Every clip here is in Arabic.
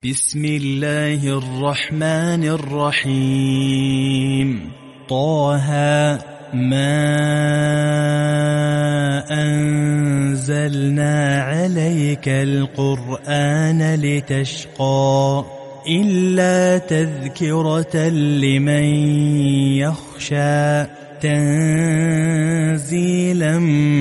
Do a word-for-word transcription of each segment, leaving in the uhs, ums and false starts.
بسم الله الرحمن الرحيم. طه ما أنزلنا عليك القرآن لتشقى إلا تذكرة لمن يخشى تنزيلا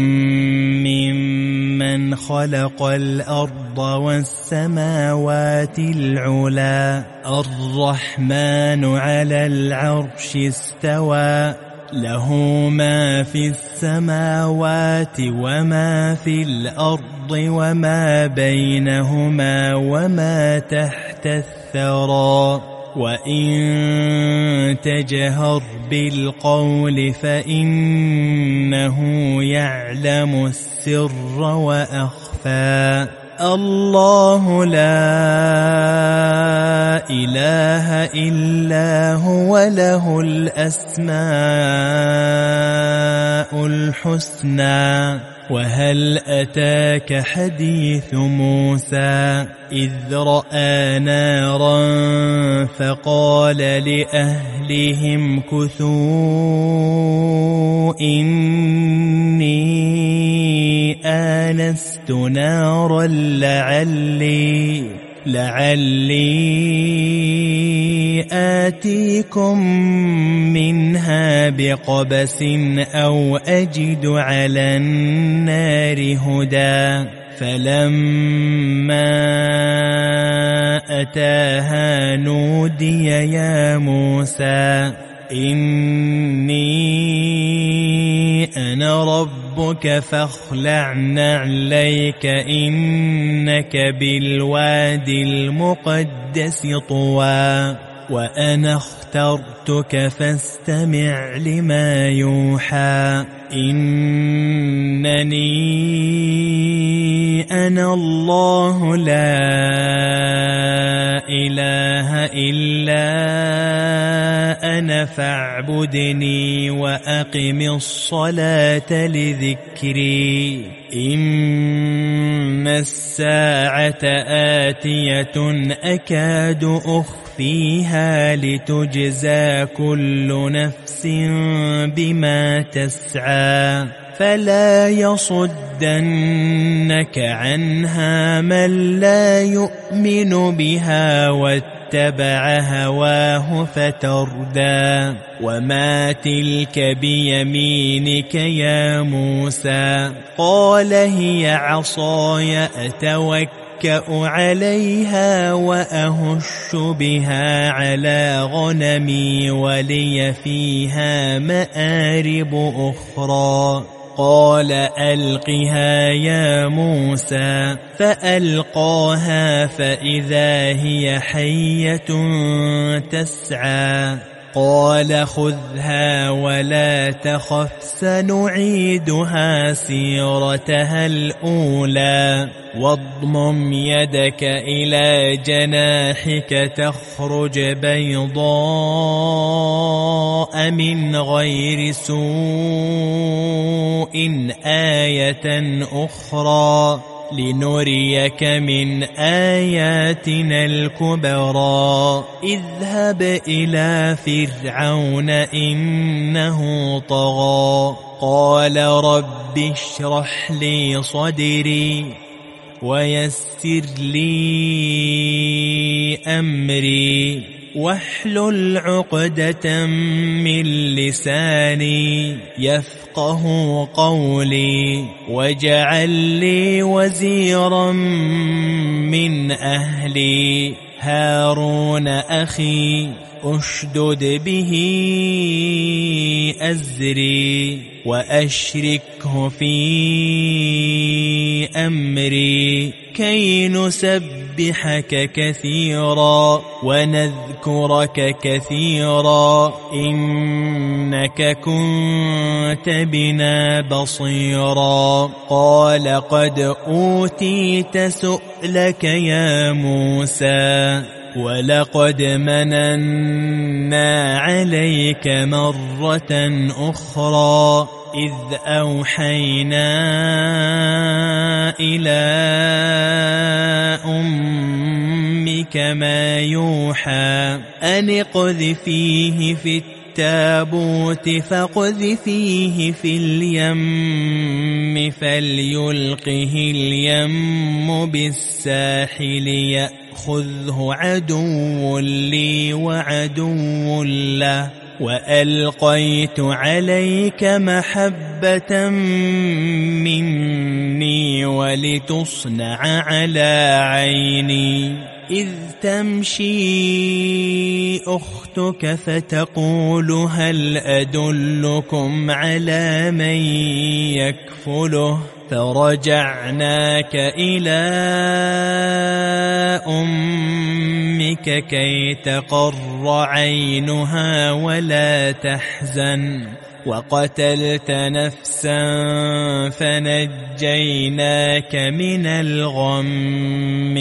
ممن خلق الأرض والسماوات العلا الرحمن على العرش استوى له ما في السماوات وما في الأرض وما بينهما وما تحت الثرى وإن تجهر بالقول فإنه يعلم السر وأخفى الله لا إله إلا هو له الأسماء الحسنى وهل أتاك حديث موسى إذ رأى نارا فقال لأهلهم كثوا إني آنست نارا لعلي لعلي آتيكم منها بقبس أو أجد على النار هدى فلما أتاها نودي يا موسى إني أنا ربك فاخلع نعليك إنك بالوادي المقدس طوى وأنا اخترتك فاستمع لما يوحى إنني أنا الله لا إله إلا أنا فاعبدني وأقم الصلاة لذكري إن الساعة آتية أكاد أخفيها لتجزى كل نفس بما تسعى فلا يصدنك عنها من لا يؤمن بها واتبع هواه فتردى وما تلك بيمينك يا موسى قال هي عصاي أتوكل عليها وأهش بها على غنمي ولي فيها مآرب أخرى قال ألقها يا موسى فألقاها فإذا هي حية تسعى قال خذها ولا تخف سنعيدها سيرتها الأولى واضمم يدك إلى جناحك تخرج بيضاء من غير سوء آية أخرى لنريك من آياتنا الكبرى اذهب إلى فرعون إنه طغى قال رب اشرح لي صدري ويسر لي أمري واحلل عقدة من لساني يفقه قولي واجعل لي وزيرا من أهلي هارون أخي أشدد به أزري وأشركه في أمري كي نسبحك كثيرا ونذكرك كثيرا إنك كنت بنا بصيرا قال قد أوتيت سؤلك يا موسى ولقد مننا عليك مرة أخرى إذ أوحينا إلى أمك عليك ما يوحى أن اقذفيه في التابوت فاقذفيه في اليم فليلقه اليم بالساحل يأخذه عدو لي وعدو له وألقيت عليك محبة مني ولتصنع على عيني إذ تمشي أختك فتقول هل أدلكم على من يكفله فرجعناك إلى أمك كي تقر عينها ولا تحزن وقتلت نفسا فنجيناك من الغم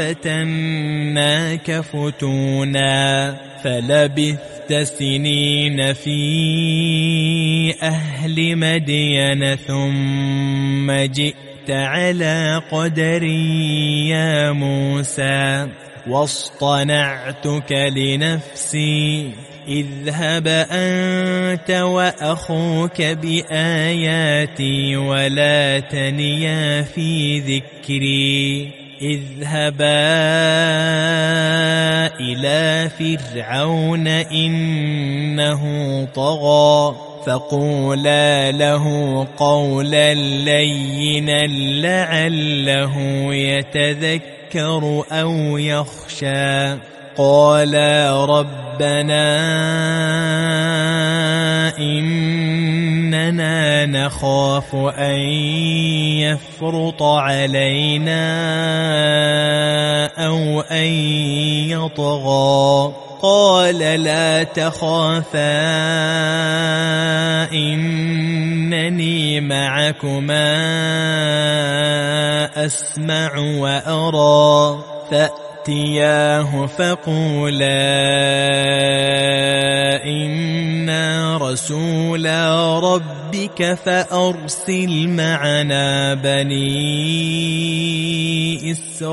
وفتناك فتونا فلبثت سنين في أهل مدين ثم جئت على قدري يا موسى واصطنعتك لنفسي اذهب أنت وأخوك بآياتي ولا تنيا في ذكري اذهبا إلى فرعون إنه طغى فقولا له قولا لينا لعله يتذكر أو يخشى قالا ربنا إننا نخاف أن يفرط علينا أو أن يطغى قال لا تخافا إنني معكما أسمع وأرى فأتياه فقولا إنا رسولا ربك فأرسل معنا بني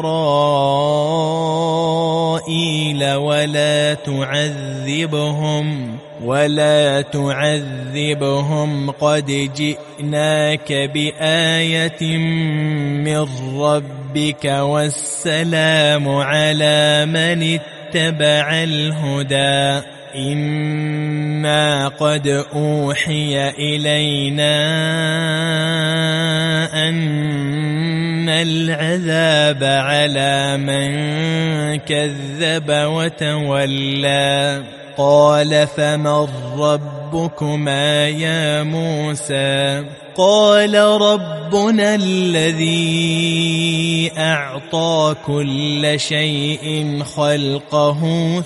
إسرائيل ولا تعذبهم ولا تعذبهم قد جئناك بآية من ربك والسلام على من اتبع الهدى إنا قد أوحي إلينا أن العذاب على من كذب وتولى قال فمن ربكما يا موسى قال ربنا الذي أعطى كل شيء خلقه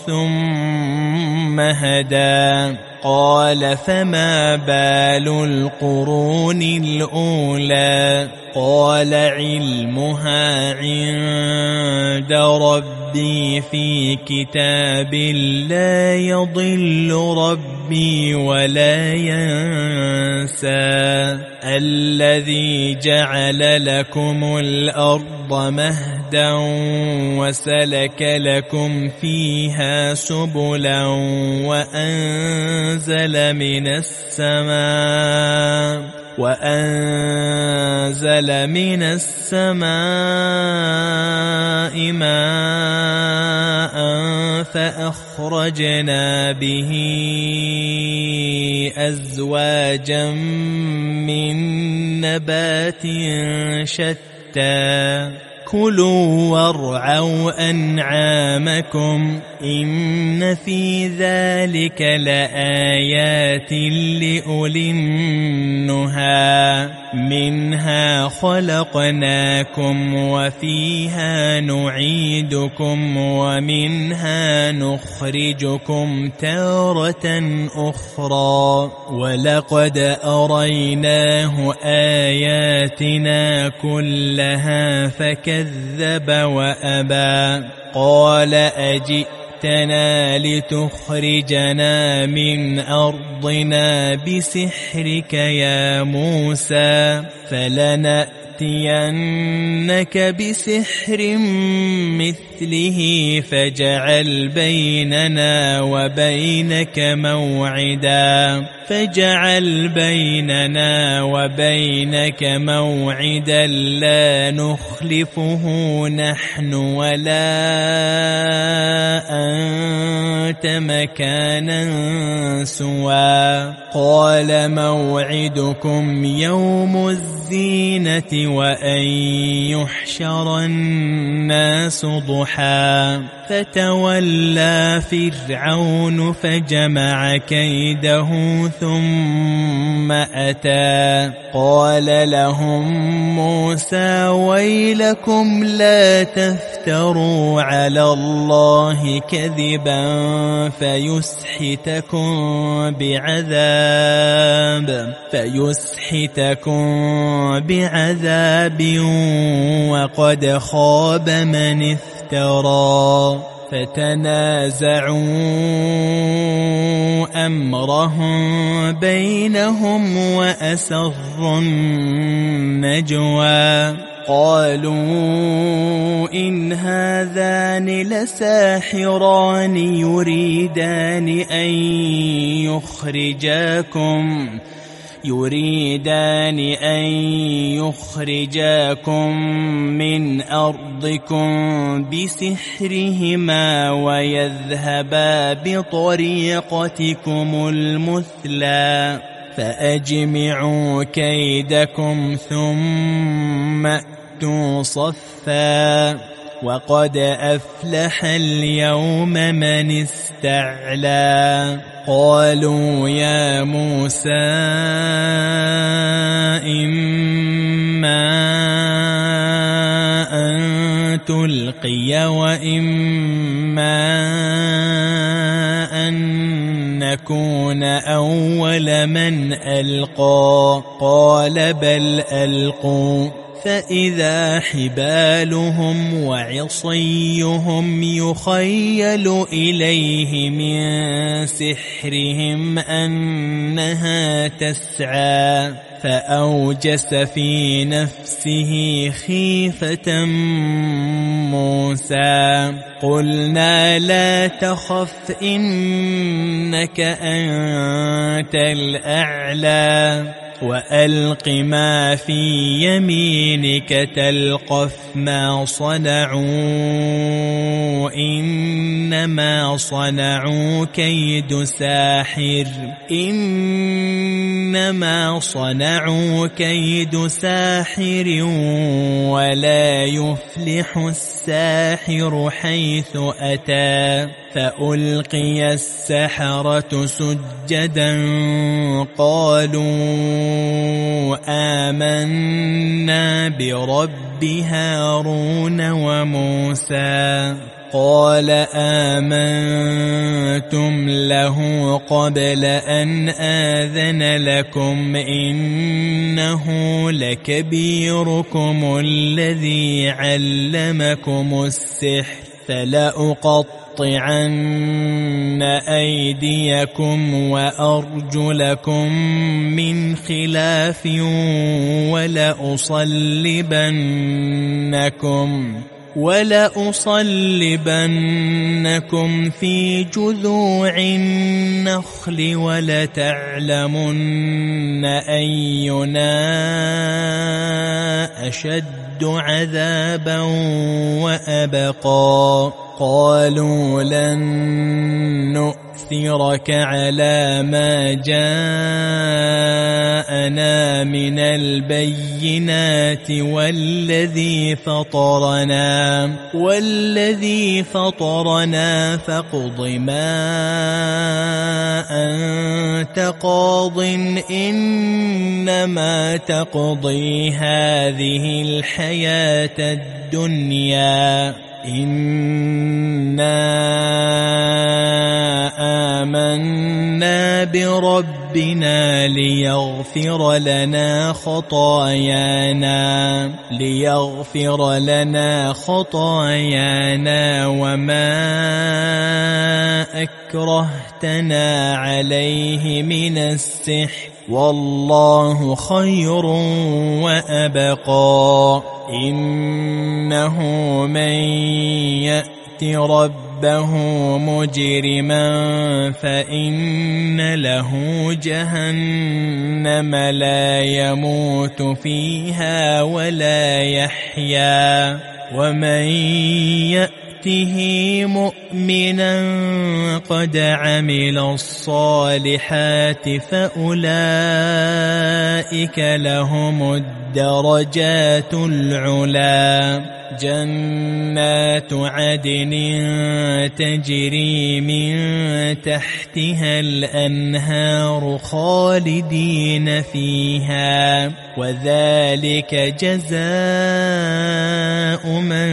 ثم هدى قال فما بال القرون الأولى قال علمها عند ربي في كتاب لا يضل ربي ولا ينسى الذي جعل لكم الأرض مهدا وسلك لكم فيها سبلا وأنزل من السماء وأنزل من السماء ماء فأخرجنا به أزواجا من نبات شتى كلوا وارعوا أنعامكم إن في ذلك لآيات لأولي النهى منها خلقناكم وفيها نعيدكم ومنها نخرجكم تارة أخرى ولقد أريناه آياتنا كلها فكذب وأبى قال أجئتنا لتخرجنا من أرضنا بسحرك يا موسى فلنأتينك لنأتينك بسحر مثله فاجعل بيننا وبينك موعدا فاجعل بيننا وبينك موعدا لا نخلفه نحن ولا أنت مكانا سوى قال موعدكم يوم الزينة وأن يحشر الناس ضحى فتولى فرعون فجمع كيده ثم أتى قال لهم موسى ويلكم لا تفتروا على الله كذبا فيسحتكم بعذاب فيسحتكم بعذاب وقد خاب من افترى فتنازعوا أمرهم بينهم وأسروا النجوى قالوا إن هذان لساحران يريدان أن يخرجاكم يريدان أن يخرجاكم من أرضكم بسحرهما ويذهبا بطريقتكم المثلى فأجمعوا كيدكم ثم أتوا صفا وقد أفلح اليوم من استعلى قالوا يا موسى إما أن تلقي وإما أن نكون أول من ألقى قال بل ألقوا فإذا حبالهم وعصيهم يخيل إليه من سحرهم أنها تسعى فأوجس في نفسه خيفة موسى قلنا لا تخف إنك أنت الأعلى وألق ما في يمينك تلقف ما صنعوا إنما صنعوا كيد ساحر إنما صنعوا كيد ساحر ولا يفلح الساحر حيث أتى فألقي السحرة سجدا قالوا آمنا برب هارون وموسى قال آمنتم له قبل أن آذن لكم إنه لكبيركم الذي علمكم السحر فلأقطعن أيديكم وأرجلكم من خلاف ولأصلبنكم ولأصلبنكم في جذوع النخل ولتعلمن أينا أشد عذابا وأبقى قالوا لن نؤثرك على ما جاءنا من البينات والذي فطرنا والذي فطرنا فاقض ما أنت قاض إنما تقضي هذه الحياة الدنيا إنا آمنا بربنا ليغفر لنا خطايانا ليغفر لنا خطايانا وما أكرهت أظهرتنا عليه من السحر والله خير وأبقى إنه من يأت ربه مجرما فإن له جهنم لا يموت فيها ولا يحيا ومن يأته مؤمنا قد عمل الصالحات فأولئك لهم الدرجات العلا جنات عدن تجري من تحتها الأنهار خالدين فيها وذلك جزاء من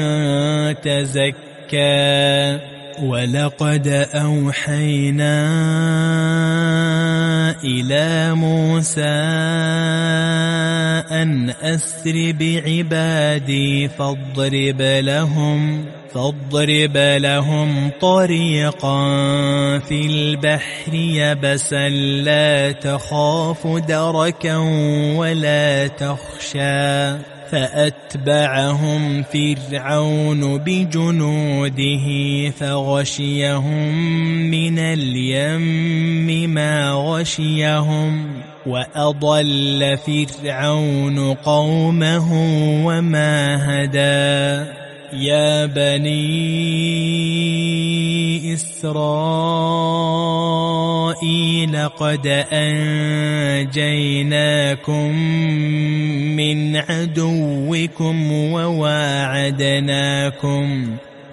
تزكى ولقد أوحينا إلى موسى أن أسر بعبادي فاضرب لهم فاضرب لهم طريقا في البحر يبسا لا تخاف دركا ولا تخشى فأتبعهم فرعون بجنوده فغشيهم من اليم ما غشيهم وأضل فرعون قومه وما هدى يا بني إسرائيل قد أنجيناكم من عدوكم وواعدناكم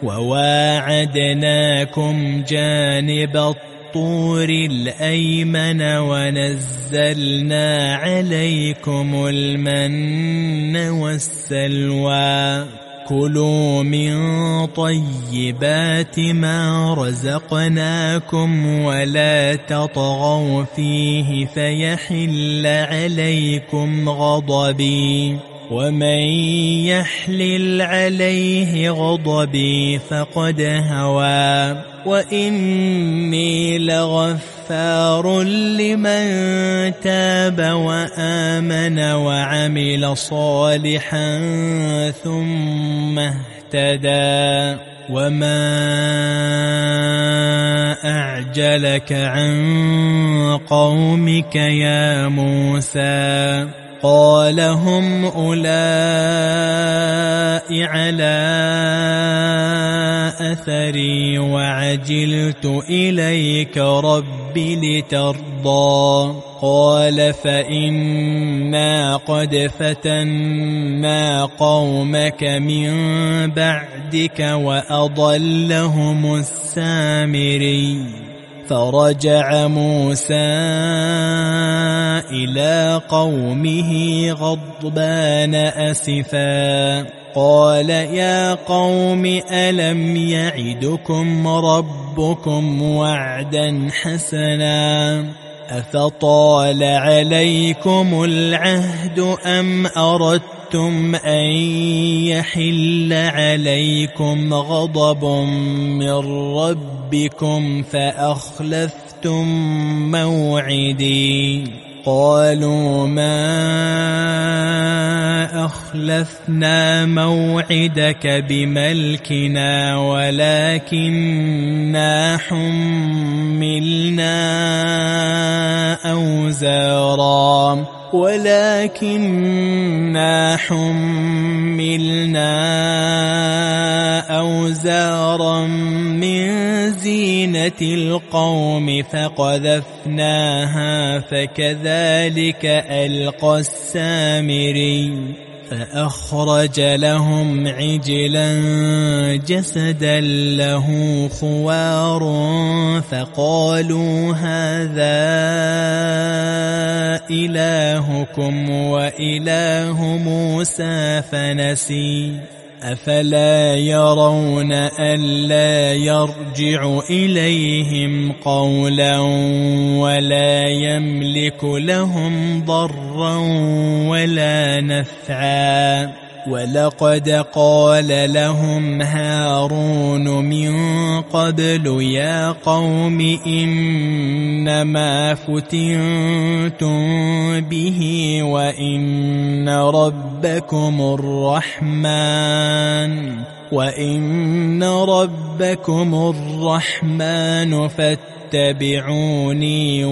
وواعدناكم جانب الطور الأيمن ونزلنا عليكم المن والسلوى كلوا من طيبات ما رزقناكم ولا تطغوا فيه فيحل عليكم غضبي ومن يحلل عليه غضبي فقد هوى وإني لغفار لمن تاب وآمن وعمل صالحا ثم اهتدى وما أعجلك عن قومك يا موسى قال هم أولئك على أثري وعجلت إليك رب لترضى قال فإنا قد فتنا قومك من بعدك وأضلهم السامري فرجع موسى إلى قومه غضبان أسفا قال يا قوم ألم يعدكم ربكم وعدا حسنا أفطال عليكم العهد أم أردتم أن يحل عليكم غضب من ربكم فأخلفتم موعدي قالوا ما أخلفنا موعدك بملكنا ولكننا حملنا أوزارا ولكننا حملنا أوزارا من زينة القوم فقذفناها فكذلك ألقى السامري فأخرج لهم عجلا جسدا له خوار فقالوا هذا إلهكم وإله موسى فنسي أفلا يرون ألا يرجع إليهم قولا ولا يملك لهم ضرا ولا نفعا ولقد قال لهم هارون من قبل يا قوم إنما فتنتم به وإن ربكم الرحمن وإن ربكم الرحمن فاتبعوني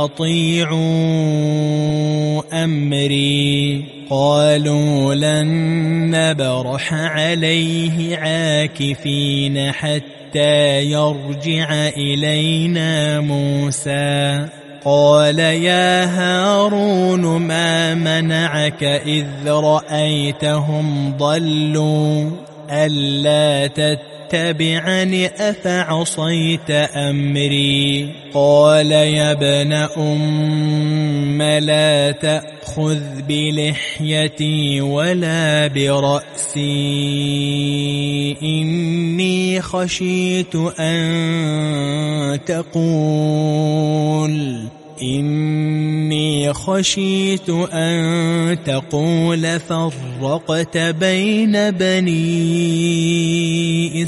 وأطيعوا أمري. قالوا لن نبرح عليه عاكفين حتى يرجع إلينا موسى. قال يا هارون ما منعك إذ رأيتهم ضلوا ألا تتبعني أفعصيت أمري. قال يا ابن أم لا تأخذ بلحيتي ولا برأسي إني خشيت أن تقول إني خشيت أن تقول فرقت بين بني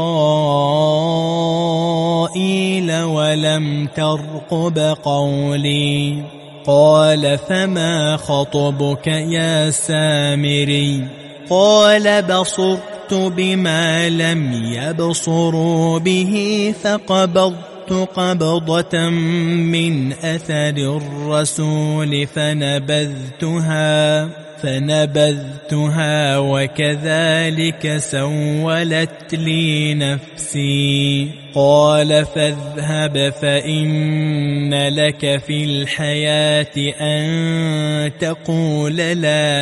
إسرائيل ولم ترقب قولي. قال فما خطبك يا سامري؟ قال بصرت بما لم يبصروا به فقبضت قبضة من أثر الرسول فنبذتها فنبذتها وكذلك سولت لي نفسي. قال فاذهب فإن لك في الحياة أن تقول لا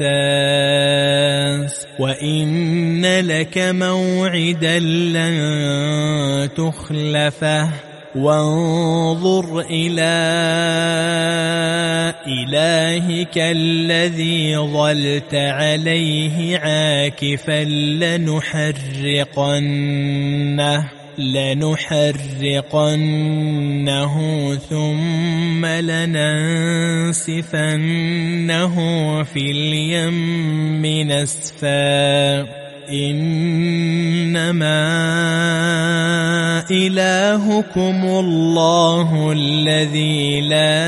مساس وإن لك موعدا لن تخلفه وانظر إلى إلهك الذي ظلت عليه عاكفا لنحرقنه لنحرقنه ثم لننسفنه في اليم نسفا. إنما إلهكم الله الذي لا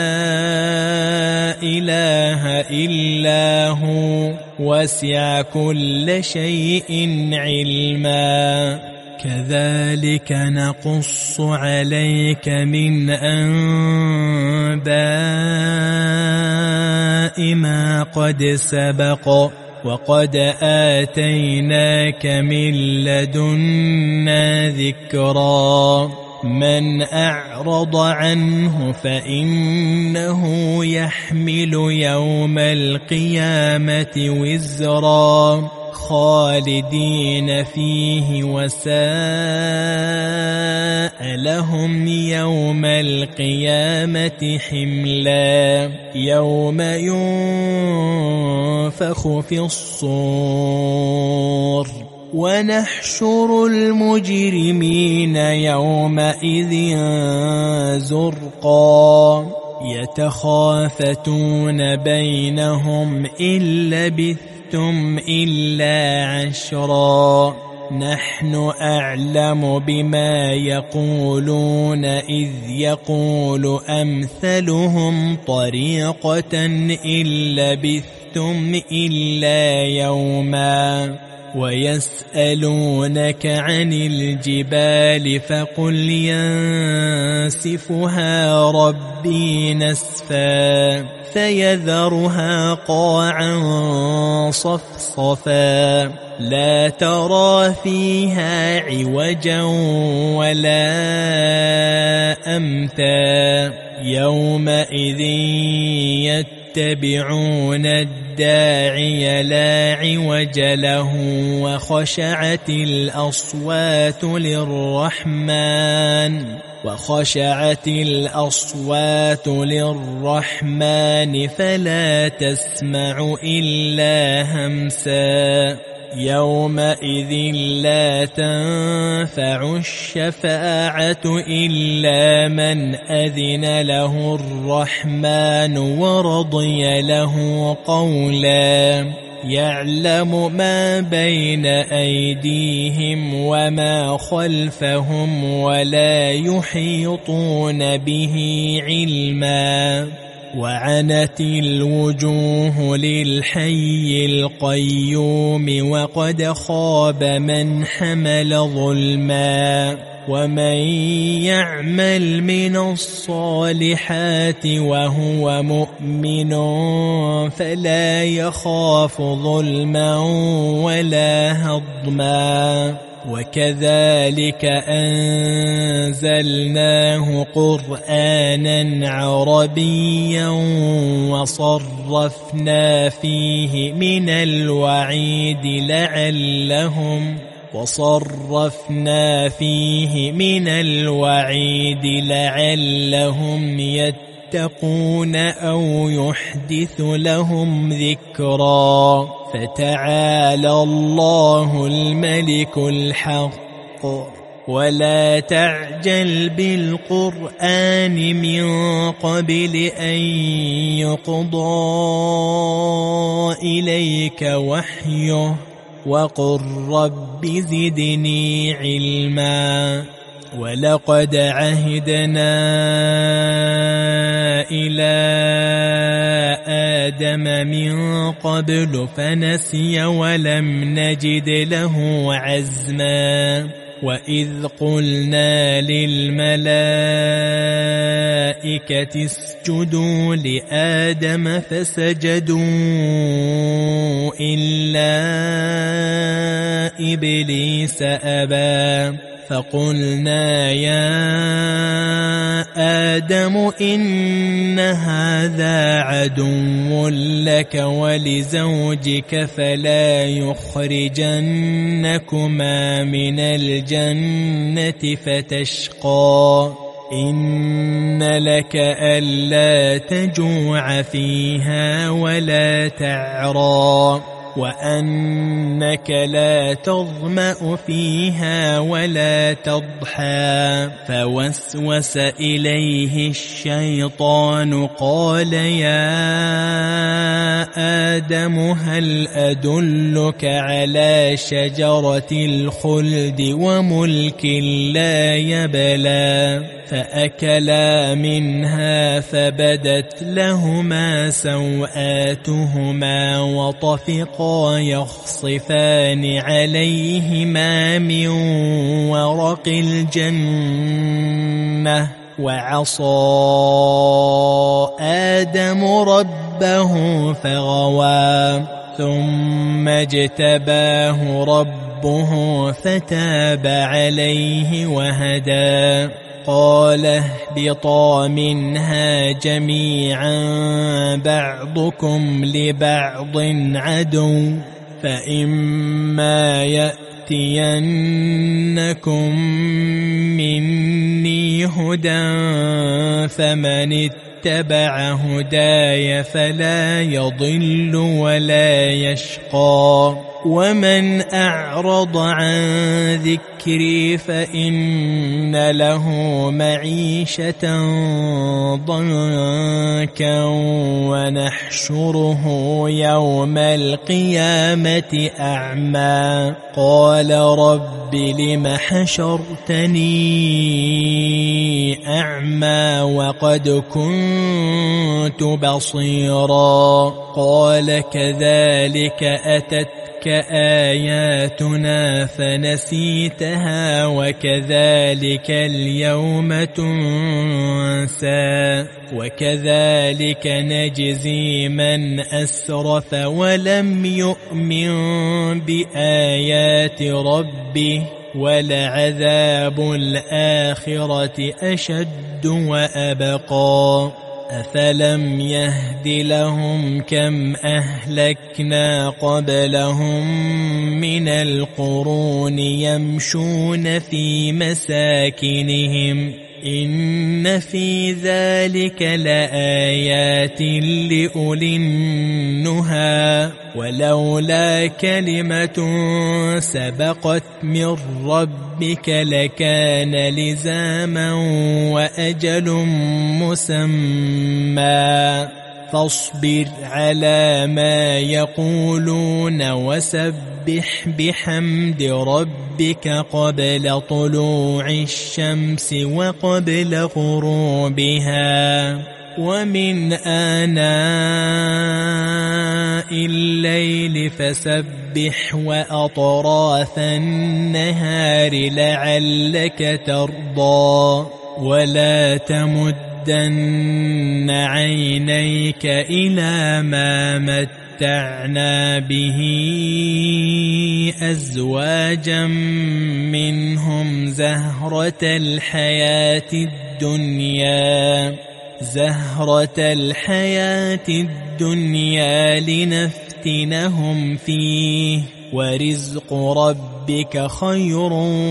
إله إلا هو وسع كل شيء علما. كذلك نقص عليك من أنباء ما قد سبق وقد آتيناك من لدنا ذكرا. من أعرض عنه فإنه يحمل يوم القيامة وزرا خالدين فيه وساء لهم يوم القيامة حملا. يوم ينفخ في الصور ونحشر المجرمين يومئذ زرقا يتخافتون بينهم إن لبثتم إلا عشرا. نحن أعلم بما يقولون إذ يقول أمثلهم طريقة إن لبثتم إلا يوما. ويسألونك عن الجبال فقل ينسفها ربي نسفا فيذرها قاعا صفصفا لا ترى فيها عوجا ولا أمتا. يومئذ يتبعون الداعي لا عوج له وخشعت الأصوات للرحمن وخشعت الأصوات للرحمن فلا تسمع إلا همسا. يومئذ لا تنفع الشفاعة إلا من أذن له الرحمن ورضي له قولا. يعلم ما بين أيديهم وما خلفهم ولا يحيطون به علما وعنت الوجوه للحي القيوم وقد خاب من حمل ظلما ومن يعمل من الصالحات وهو مؤمن فلا يخاف ظلما ولا هضما وكذلك أنزلناه قرآنا عربيا وصرفنا فيه من الوعيد لعلهم وصرفنا فيه من الوعيد لعلهم يتقون أو يحدث لهم ذكرا فتعالى الله الملك الحق ولا تعجل بالقرآن من قبل أن يقضى إليك وحيه وقل رب زدني علما ولقد عهدنا إلى آدم من قبل فنسي ولم نجد له عزما وإذ قلنا للملائكة اسجدوا لآدم فسجدوا إلا إبليس أبى فقلنا يا آدم إن هذا عدو لك ولزوجك فلا يخرجنكما من الجنة فتشقى إن لك ألا تجوع فيها ولا تعرى وأنك لا تظمأ فيها ولا تضحى فوسوس إليه الشيطان قال يا آدم هل أدلك على شجرة الخلد وملك لا يبلى فأكلا منها فبدت لهما سوآتهما وطفقا يخصفان عليهما من ورق الجنة وعصى آدم ربه فغوى ثم اجتباه ربه فتاب عليه وهدى قال اهبطا منها جميعا بعضكم لبعض عدو فإما يأتينكم مني هدى فمن اتبع هداي فلا يضل ولا يشقى ومن أعرض عن ذكري فإن له معيشة ضنكا ونحشره يوم القيامة أعمى قال رب لم حشرتني أعمى وقد كنت بصيرا قال كذلك أتت آياتنا فنسيتها وكذلك اليوم تنسى وكذلك نجزي من أسرف ولم يؤمن بآيات ربه ولعذاب الآخرة أشد وأبقى أفلم يهد لهم كم أهلكنا قبلهم من القرون يمشون في مساكنهم إن في ذلك لآيات لأولي النهى ولولا كلمة سبقت من ربك لكان لزاما وأجل مسمى فاصبر على ما يقولون وسبح بحمد ربك قبل طلوع الشمس وقبل غروبها ومن آناء الليل فسبح وأطراف النهار لعلك ترضى ولا تمدن عينيك إلى ما متعنا به أزواجا منهم زهرة الحياة الدنيا زهرة الحياة الدنيا لنفتنهم فيه ورزق ربك خير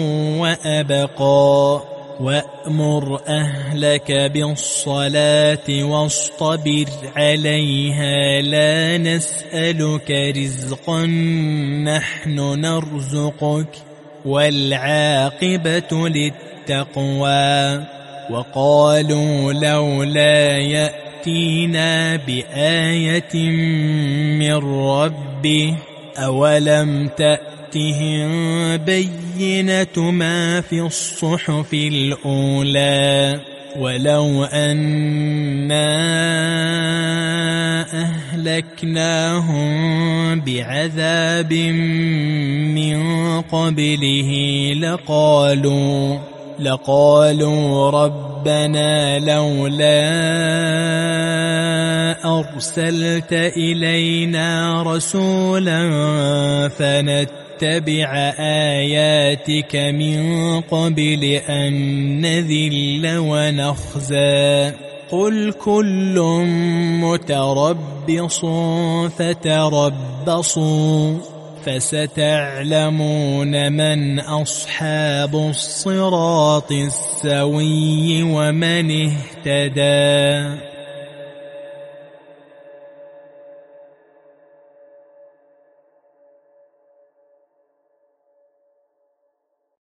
وأبقى وأمر أهلك بالصلاة واصطبر عليها لا نسألك رزقا نحن نرزقك والعاقبة للتقوى وقالوا لولا يأتينا بآية من ربه أولم تأتهم بينة ما في الصحف الأولى ولو أنا أهلكناهم بعذاب من قبله لقالوا لقالوا ربنا لولا أرسلت إلينا رسولا فنتبع آياتك من قبل أن نذل ونخزى قل كل متربص فتربصوا فستعلمون من أصحاب الصراط السوي ومن اهتدى.